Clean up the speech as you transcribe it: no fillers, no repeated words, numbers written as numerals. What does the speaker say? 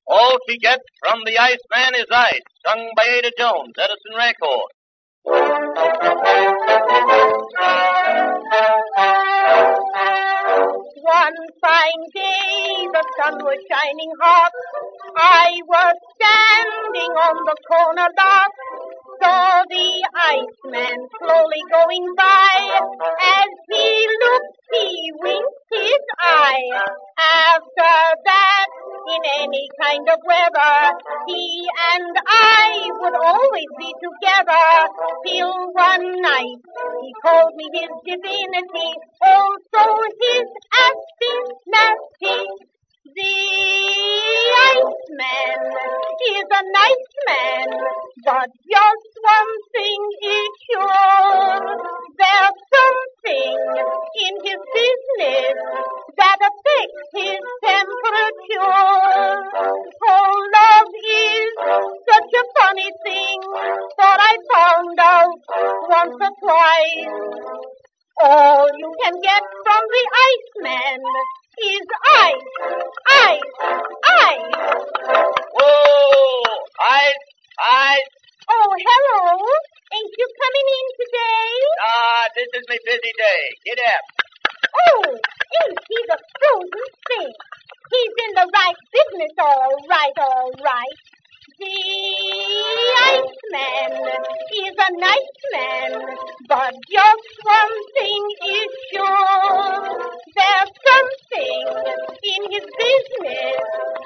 All she gets from the Iceman is ice, sung by Ada Jones, Edison Record. One fine day, the sun was shining hot. I was standing on the corner lot. Saw the Iceman slowly going by. As he looked, he winked his eye. After that, in any kind of weather, he and I would always be together. Till one night, he called me his divinity, also his Astinati. The Iceman is a nice man, but just one thing is sure. There's something in his business that affects his temperature. Oh, love is such a funny thing, thought I found out once or twice. All you can get from the Iceman is ice, ice, ice. Whoa! Ice! Oh, hello. Ain't you coming in today? This is my busy day. Get up. Oh, ain't he the frozen thing? He's in the right business, all right. The Iceman is a nice man, but just one thing is sure. There's something in his business